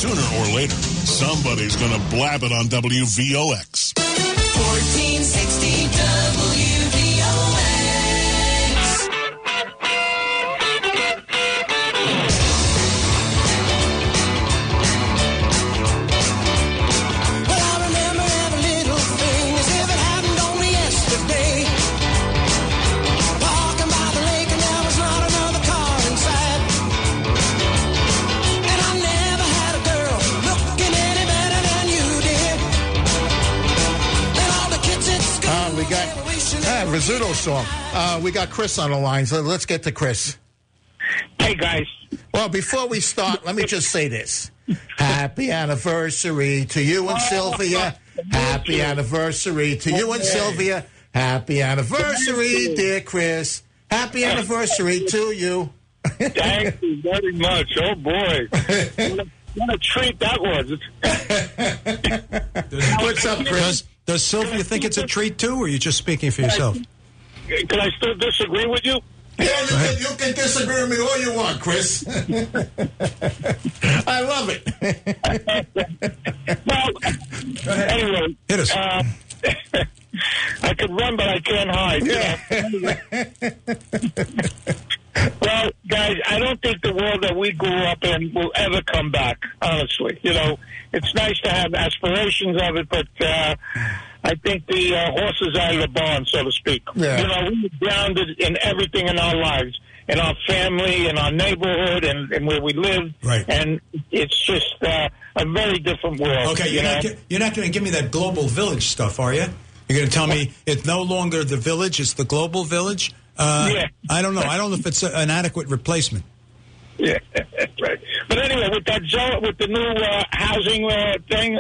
Sooner or later, somebody's going to blab it on WVOX. 1460 WVOX. Rizzuto song. We got Chris on the line, so let's get to Chris. Hey, guys. Well, before we start, let me just say this. Happy anniversary to you and Sylvia. Happy anniversary to you and Sylvia. Happy anniversary, dear Chris. Happy anniversary to you. Thank you very much. Oh, boy. What a treat that was. What's up, Chris? Does Sylvia think it's a treat, too, or are you just speaking for yourself? Can I still disagree with you? Yeah, you can disagree with me all you want, Chris. I love it. Well, anyway. Hit us. I could run, but I can't hide. Yeah. Well, guys, I don't think the world that we grew up in will ever come back, honestly. You know, it's nice to have aspirations of it, but I think the horse is out of the barn, so to speak. Yeah. You know, we were grounded in everything in our lives, in our family, in our neighborhood, and where we live. Right. And it's just a very different world. Okay, you're not going to give me that global village stuff, are you? You're going to tell me it's no longer the village, it's the global village? Yeah. I don't know. I don't know if it's an adequate replacement. Yeah, right. But anyway, with that with the new housing thing,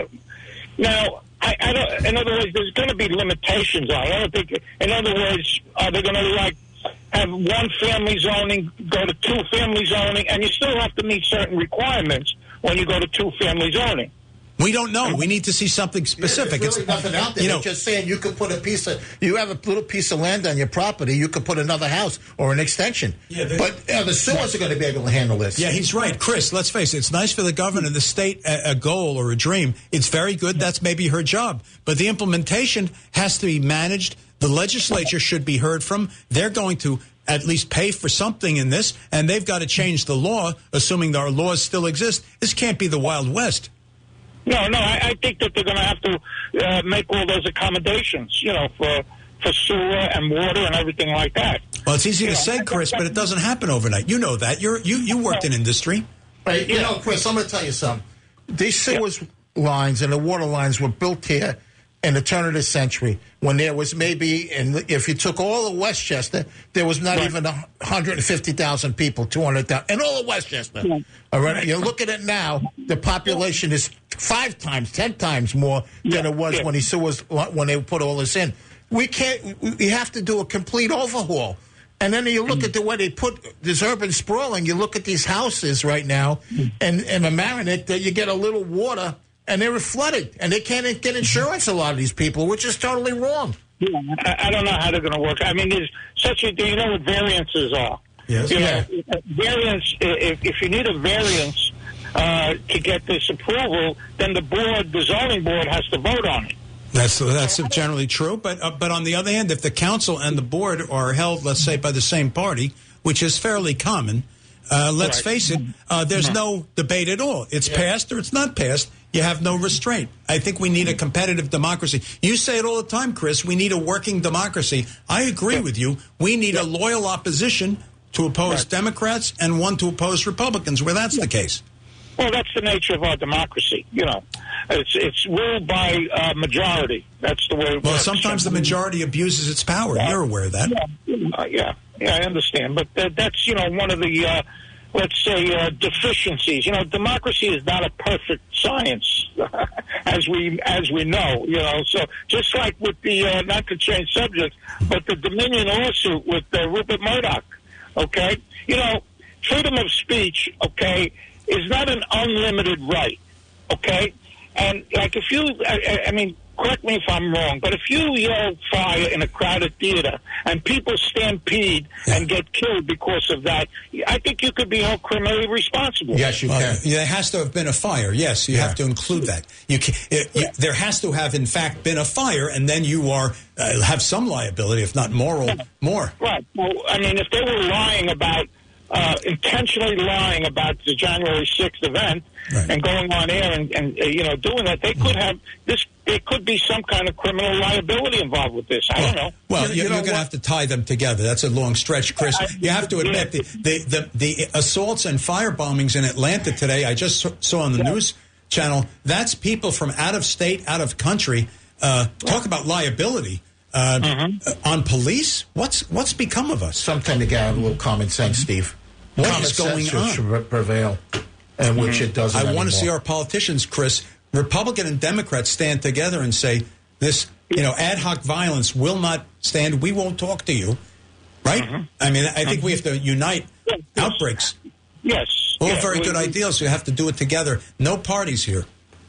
now I don't. In other words, there's going to be limitations on it. I don't think. In other words, are they going to have one family zoning go to two family zoning, and you still have to meet certain requirements when you go to two family zoning? We don't know. We need to see something specific. There's really nothing out there. They're just saying you could put you have a little piece of land on your property, you could put another house or an extension. Yeah, but the sewers are going to be able to handle this. Yeah, he's right. Chris, let's face it. It's nice for the governor and the state a goal or a dream. It's very good. That's maybe her job. But the implementation has to be managed. The legislature should be heard from. They're going to at least pay for something in this, and they've got to change the law, assuming our laws still exist. This can't be the Wild West. No, I think that they're going to have to make all those accommodations, you know, for sewer and water and everything like that. Well, it's easy to say, Chris, but it doesn't happen overnight. You know that. You worked in industry. Right. You know, Chris, I'm going to tell you something. These sewers lines and the water lines were built here in the turn of the century when there was maybe, and if you took all of Westchester, there was not even 150,000 people, 200,000, and all of Westchester. All right, you look at it now, the population is 5 times, 10 times more than it was when they put all this in. We have to do a complete overhaul. And then you look at the way they put this urban sprawling, you look at these houses right now, and in Mamaroneck, that you get a little water, and they were flooded, and they can't get insurance, a lot of these people, which is totally wrong. Yeah, I don't know how they're going to work. I mean, there's such a thing. You know what variances are? Yes. You know, variance, if you need a variance to get this approval, then the zoning board has to vote on it. That's generally true, but on the other hand, if the council and the board are held, let's say, by the same party, which is fairly common, let's face it, there's no debate at all. It's passed or it's not passed. You have no restraint. I think we need a competitive democracy. You say it all the time, Chris. We need a working democracy. I agree with you. We need a loyal opposition to oppose Democrats and one to oppose Republicans, where that's the case. Well, that's the nature of our democracy. You know, it's ruled by majority. That's the way it works. Well, sometimes the majority abuses its power. You're aware of that. Yeah, I understand. But that's, you know, one of the, let's say, deficiencies. You know, democracy is not a perfect science, as we know. You know, so just like with the, not to change subject, but the Dominion lawsuit with Rupert Murdoch, okay? You know, freedom of speech, okay, is not an unlimited right, okay? And, like, if you, I mean, correct me if I'm wrong, but if you yell fire in a crowded theater and people stampede and get killed because of that, I think you could be held criminally responsible. Yes, you can. There has to have been a fire. Yes, you have to include that. There has to have, in fact, been a fire, and then you are have some liability, if not more. Right. Well, I mean, if they were lying about, intentionally lying about the January 6th event and going on air and doing that, they could have this. There could be some kind of criminal liability involved with this. I don't know. Well, you're going to have to tie them together. That's a long stretch, Chris. You have to admit the assaults and fire bombings in Atlanta today. I just saw on the news channel. That's people from out of state, out of country. Talk about liability on police. What's become of us? Sometimes you got to have a little common sense, Steve. What is going on? Should prevail, and which it doesn't. I want to see our politicians, Chris, Republican and Democrats, stand together and say this. Ad hoc violence will not stand. We won't talk to you, right? I mean, I think we have to unite outbreaks. Yes. All very good ideals. We have to do it together. No parties here.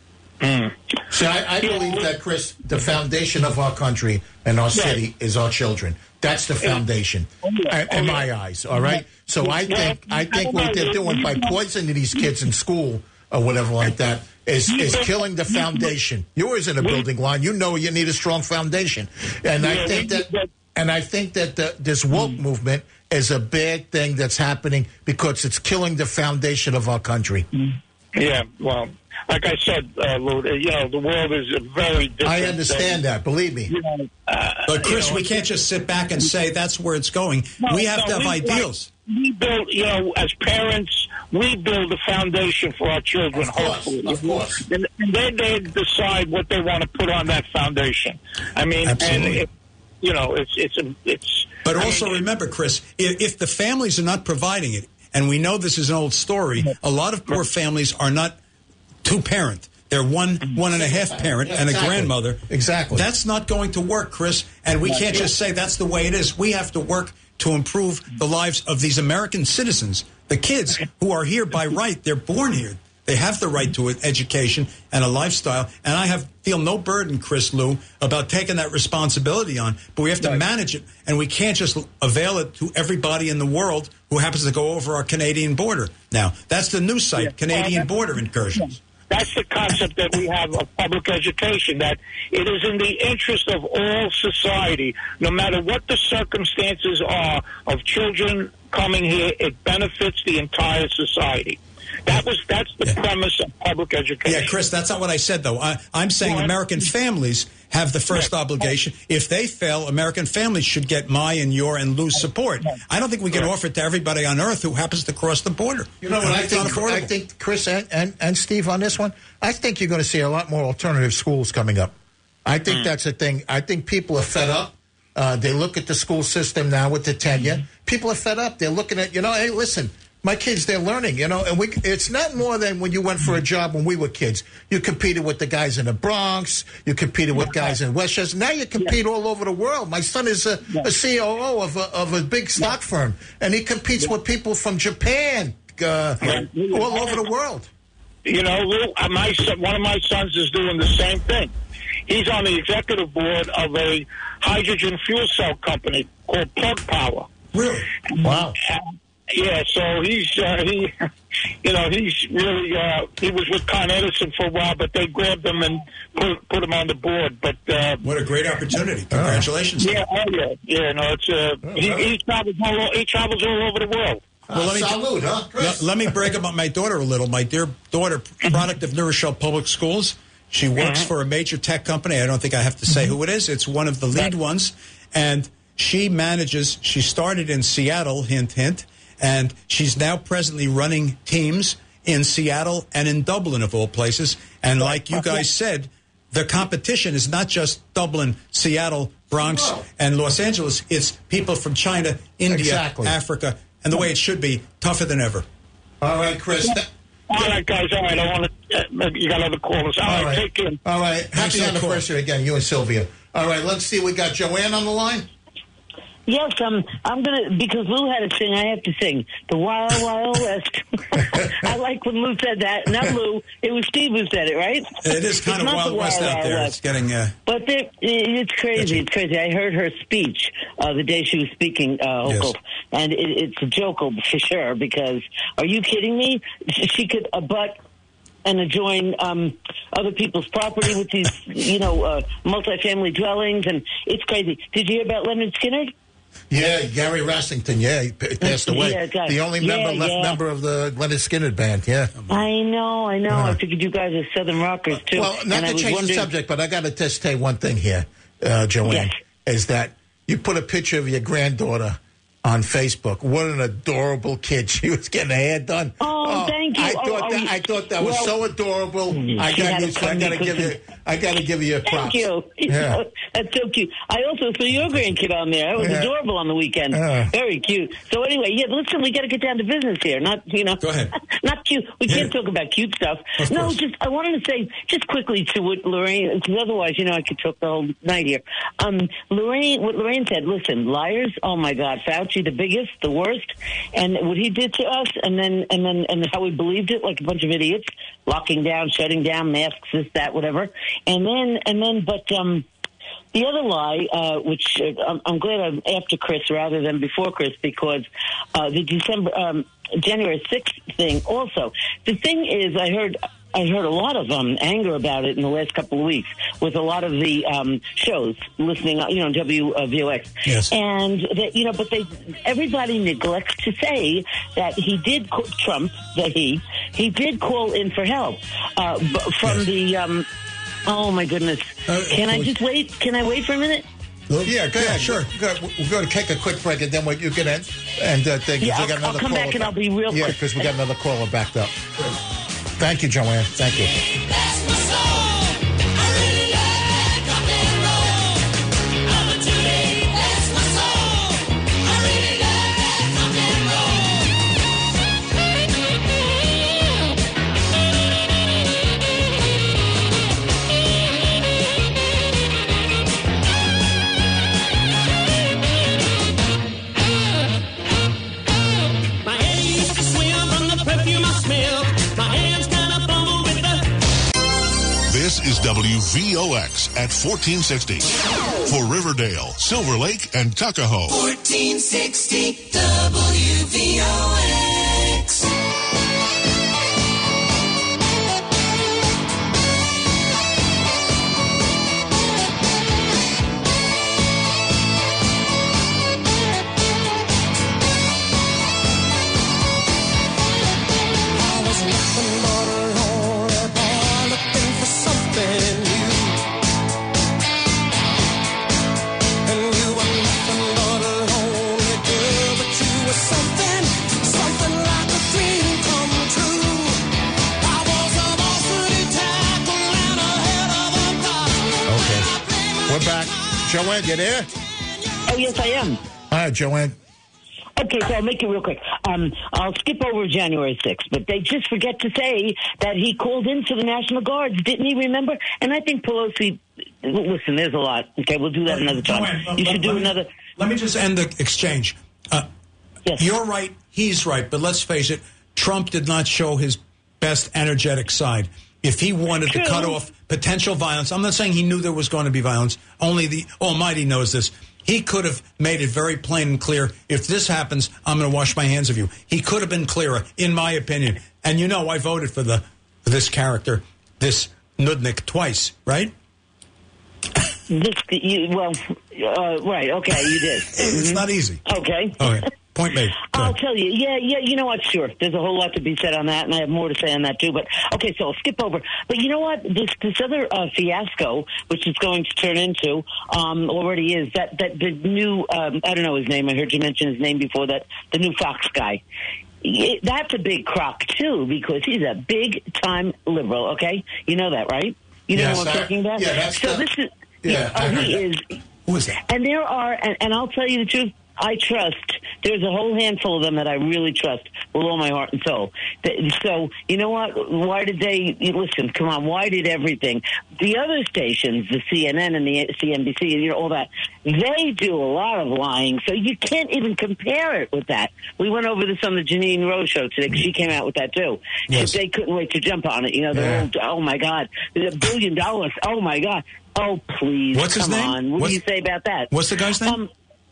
See, I believe that, Chris, the foundation of our country and our city is our children. That's the foundation, in my eyes. All right. So I think what they're doing by poisoning these kids in school or whatever like that is killing the foundation. Yours in a building line. You know you need a strong foundation, and I think that this woke movement is a bad thing that's happening because it's killing the foundation of our country. Yeah. Well, like I said, Lou, the world is a very different. I understand that. Believe me. But Chris, we can't just sit back and say that's where it's going. We have to have ideals. We build, as parents, we build a foundation for our children. Hopefully, of course. And then they decide what they want to put on that foundation. I mean, absolutely. And it's. But also remember, Chris, if the families are not providing it, and we know this is an old story, a lot of poor families are not two-parent. They're one and a half parent and a grandmother. Exactly. That's not going to work, Chris. And we can't just say that's the way it is. We have to work to improve the lives of these American citizens. The kids who are here by right, they're born here. They have the right to an education and a lifestyle. And I feel no burden, Chris Lou, about taking that responsibility on. But we have to manage it. And we can't just avail it to everybody in the world who happens to go over our Canadian border. Now, that's the new site, Canadian border incursions. That's the concept that we have of public education, that it is in the interest of all society, no matter what the circumstances are of children coming here, it benefits the entire society. That's the premise of public education. Yeah, Chris, that's not what I said, though. I'm saying American families have the first obligation. If they fail, American families should get my and your and Lou's support. I don't think we can offer it to everybody on earth who happens to cross the border. You know what I think, Chris and Steve, on this one, I think you're going to see a lot more alternative schools coming up. I think that's a thing. I think people are fed up. They look at the school system now with the tenure. People are fed up. They're looking at, hey, listen, my kids, they're learning, and it's not more than when you went for a job when we were kids. You competed with the guys in the Bronx. You competed with guys in Westchester. Now you compete all over the world. My son is a COO of a big stock firm, and he competes with people from Japan, all over the world. Lou, one of my sons is doing the same thing. He's on the executive board of a hydrogen fuel cell company called Plug Power. Really? Wow. Yeah, so he's really he was with Con Edison for a while, but they grabbed him and put him on the board. But what a great opportunity! Congratulations! Yeah, he travels all over the world. Well, let me brag about my daughter a little. My dear daughter, product of New Rochelle Public Schools. She works for a major tech company. I don't think I have to say who it is. It's one of the lead ones, and she started in Seattle, hint, hint. And she's now presently running teams in Seattle and in Dublin, of all places. And like you guys said, the competition is not just Dublin, Seattle, Bronx, and Los Angeles. It's people from China, India, Africa, and the way it should be, tougher than ever. All right, Chris. All right, guys. All right, I want to. Maybe you got other callers. All right, take care. All right, happy anniversary again, you and Sylvia. All right, let's see. We got Joanne on the line. Yes, I'm gonna, because Lou had to sing. I have to sing the Wild Wild West. I like when Lou said that. Not Lou, it was Steve who said it, right? It is kind of Wild West out there. It's getting. But it's crazy. It's crazy. I heard her speech the day she was speaking, Hochul, and it's a joke for sure. Because are you kidding me? She could abut and adjoin other people's property with these, multifamily dwellings, and it's crazy. Did you hear about Leonard Skinner? Yeah, Gary Rossington, he passed away. Yeah, the only member of the Leonard Skinner band, I know. I figured you guys are Southern rockers, too. Well, not to change the subject, but I got to just say one thing here, Joanne, is that you put a picture of your granddaughter on Facebook. What an adorable kid. She was getting her hair done. Oh, thank you. I thought that was so adorable. I got to give you a props. Thank you. Yeah. That's so cute. I also saw your grandkid on there. It was adorable on the weekend. Very cute. So anyway, listen, we got to get down to business here. Not, Go ahead. Not cute. We can't talk about cute stuff. No, I wanted to say just quickly to what Lorraine, because otherwise, I could talk the whole night here. What Lorraine said, listen, liars, oh my God, Fauci, the biggest, the worst, and what he did to us, and how we believed it like a bunch of idiots, locking down, shutting down, masks, this, that, whatever. But the other lie, which I'm glad I'm after Chris rather than before Chris, because the January 6th thing also. The thing is, I heard a lot of anger about it in the last couple of weeks with a lot of the shows listening, on WVOX. Yes. And that, but everybody neglects to say that he did he did call in for help from the. Oh my goodness! Can I just wait? Can I wait for a minute? Yeah, go ahead. Sure. We're going to take a quick break, and then you can end thing. Yeah, I'll come back and I'll be real quick. Yeah, because we got another caller backed up. Thank you, Joanne. Thank you. That's my soul. I really like rock and roll. I'm a today. That's my soul. I really like rock and roll. My head used to swim from the perfume I smell. My hands kind of fumble with the. This is WVOX at 1460 for Riverdale, Silver Lake, and Tuckahoe. 1460 WVOX. We're back. Joanne, you there? Oh, yes, I am. All right, Joanne. Okay, so I'll make it real quick. I'll skip over January 6th, but they just forget to say that he called in for the National Guards. Didn't he remember? And I think Pelosi, listen, there's a lot. Okay, we'll do that another time. Joanne, You should do another. Let me just end the exchange. Yes. You're right, he's right, but let's face it, Trump did not show his best energetic side. If he wanted to cut off potential violence, I'm not saying he knew there was going to be violence, only the Almighty knows this. He could have made it very plain and clear, if this happens, I'm going to wash my hands of you. He could have been clearer, in my opinion. And I voted for this character, this Nudnik, twice, right? Right, okay, you did. It's not easy. Okay. All right. Point made. I'll tell you. Yeah, you know what? Sure. There's a whole lot to be said on that, and I have more to say on that, too. But, okay, so I'll skip over. But you know what? This other fiasco, which it's going to turn into, already is, that the new, I don't know his name. I heard you mention his name before, the new Fox guy. That's a big crock, too, because he's a big-time liberal, okay? You know that, right? You know what I'm talking about? Yeah, that's so this is... Yeah, he is... Who is that? And there are, and I'll tell you the truth, I trust. There's a whole handful of them that I really trust with all my heart and soul. So, you know what? Why did they, listen, come on, why did everything, the other stations, the CNN and the CNBC, all that, they do a lot of lying, so you can't even compare it with that. We went over this on the Janine Rose show today, 'cause she came out with that too. Yes. They couldn't wait to jump on it. Oh my God, $1 billion. Oh my God. Oh, please. What's his come name? on. What do you say about that? What's the guy's name?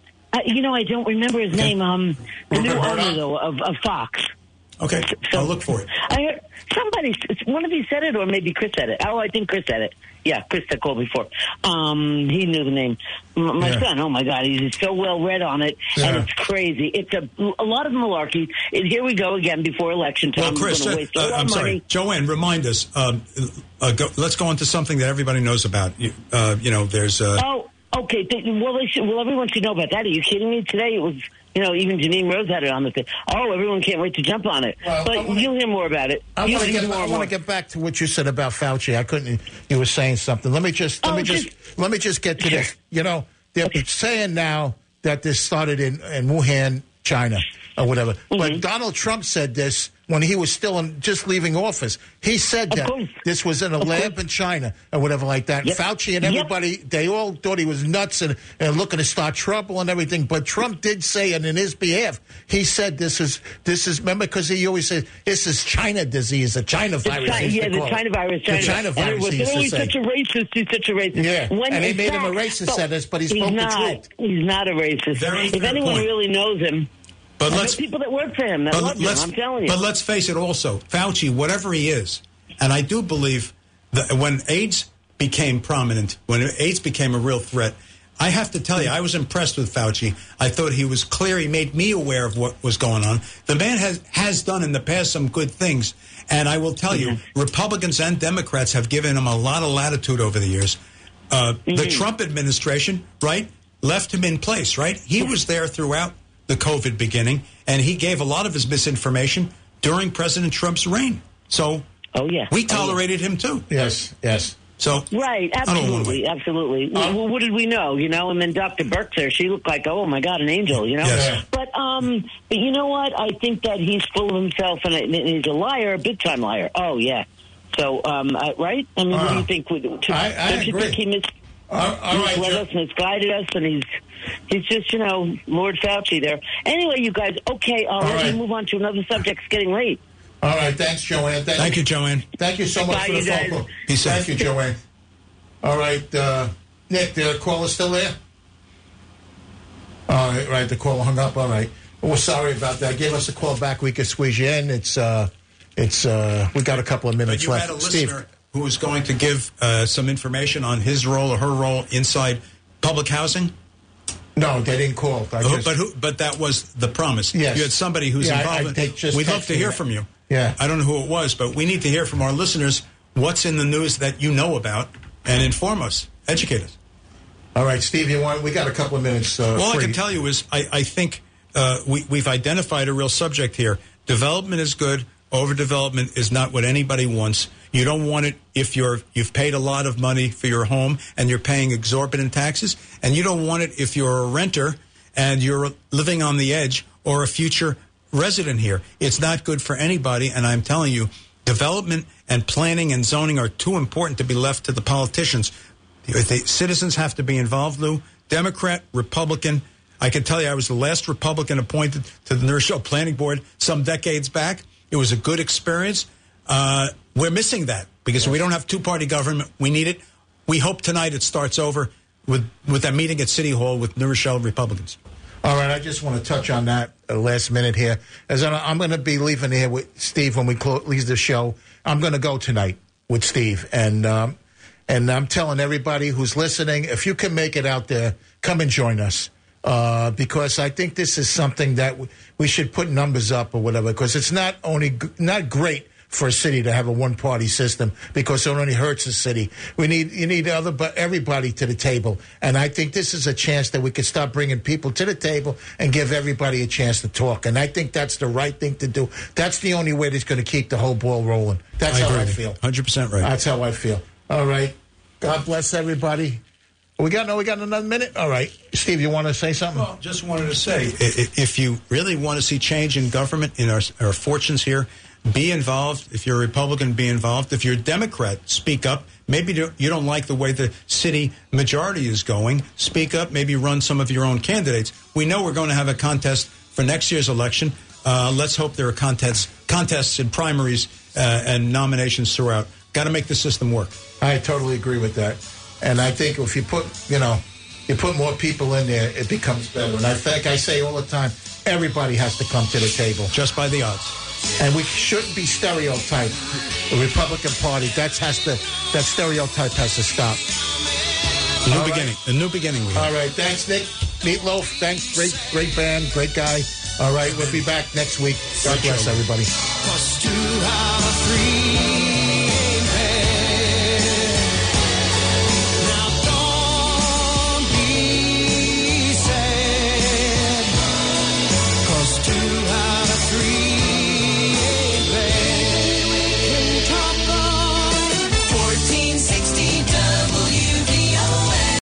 I don't remember his name. The new owner, though, of Fox. Okay, I'll look for it. I heard one of you said it, or maybe Chris said it. Oh, I think Chris said it. Yeah, Chris that called before. He knew the name. My son, oh my God, he's so well read on it, and it's crazy. It's a lot of malarkey. Here we go again before election time. Well, Chris, waste a lot I'm of sorry. money. Joanne, remind us. Let's go on to something that everybody knows about. There's... Oh, okay. Everyone should know about that. Are you kidding me? Today it was... even Janine Rose had it on the thing. Oh, everyone can't wait to jump on it. Well, but you'll hear more about it. I want to get back to what you said about Fauci. I couldn't. You were saying something. Let me just get to this. They're saying now that this started in Wuhan, China, or whatever. Mm-hmm. But Donald Trump said this when he was still just leaving office. He said that this was in a lab in China or whatever like that. Yep. Fauci and everybody, they all thought he was nuts and looking to start trouble and everything. But Trump did say, and in his behalf, he said this is remember, because he always says this is China disease, the China virus. The China virus. The China virus. And he's such a racist. He's such a racist. Yeah, and they made him a racist, said this, but he spoke the truth. He's not a racist. If anyone really knows him. But let's people that work for him that love him. I'm telling you. But let's face it. Also, Fauci, whatever he is, and I do believe that when AIDS became prominent, when AIDS became a real threat, I have to tell you, I was impressed with Fauci. I thought he was clear. He made me aware of what was going on. The man has done in the past some good things, and I will tell you, Republicans and Democrats have given him a lot of latitude over the years. The Trump administration, right, left him in place, right? He was there throughout the COVID beginning, and he gave a lot of his misinformation during President Trump's reign. So, we tolerated him too. Yes. So, right, absolutely. What did we know? And then Dr. Burke there, she looked like, oh my God, an angel. Yes. But you know what? I think that he's full of himself, and he's a liar, a big time liar. Oh yeah. So, right? I mean, what do you think? Don't you think he misled us, misguided us, and he's just, Lord Fauci there. Anyway, you guys, okay, let me move on to another subject. It's getting late. All right, thanks, Joanne. Thank you, Joanne. Thank you so much for the phone call. Thank you, Joanne. All right, Nick, the caller's still there? All right, the caller hung up. All right. Well, sorry about that. Give us a call back. We could squeeze you in. It's we got a couple of minutes left. Had a listener who was going to give some information on his role or her role inside public housing. No, they didn't call. But that was the promise. Yes. You had somebody who's involved. We'd love to hear from you. Yeah. I don't know who it was, but we need to hear from our listeners what's in the news that you know about and inform us, educate us. All right, Steve, we got a couple of minutes. All I can tell you is I think we've identified a real subject here. Development is good. Overdevelopment is not what anybody wants. You don't want it if you've paid a lot of money for your home and you're paying exorbitant taxes, and you don't want it if you're a renter and you're living on the edge or a future resident here. It's not good for anybody, and I'm telling you, development and planning and zoning are too important to be left to the politicians. The citizens have to be involved, Lou. Democrat, Republican. I can tell you I was the last Republican appointed to the New Rochelle Planning Board some decades back. It was a good experience. We're missing that because we don't have two-party government. We need it. We hope tonight it starts over with that meeting at City Hall with New Rochelle Republicans. All right, I just want to touch on that last minute here. As I'm going to be leaving here with Steve when we leave the show. I'm going to go tonight with Steve, and I'm telling everybody who's listening, if you can make it out there, come and join us. Because I think this is something that we should put numbers up or whatever, because it's not great for a city to have a one-party system, because it only hurts the city. You need everybody to the table, and I think this is a chance that we could start bringing people to the table and give everybody a chance to talk. And I think that's the right thing to do. That's the only way that's going to keep the whole ball rolling. That's how I feel. 100% right. That's how I feel. All right. God bless everybody. We got another minute? All right. Steve, you want to say something? Well, just wanted to say, if you really want to see change in government, in our fortunes here, be involved. If you're a Republican, be involved. If you're a Democrat, speak up. Maybe you don't like the way the city majority is going. Speak up. Maybe run some of your own candidates. We know we're going to have a contest for next year's election. Let's hope there are contests and primaries and nominations throughout. Got to make the system work. I totally agree with that. And I think if you put more people in there, it becomes better. And I think I say all the time, everybody has to come to the table. Just by the odds. And we shouldn't be stereotyped. The Republican Party, that stereotype has to stop. A new beginning. We have. All right, thanks, Nick. Meatloaf, thanks. Great band, great guy. All right, we'll be back next week. God bless everybody.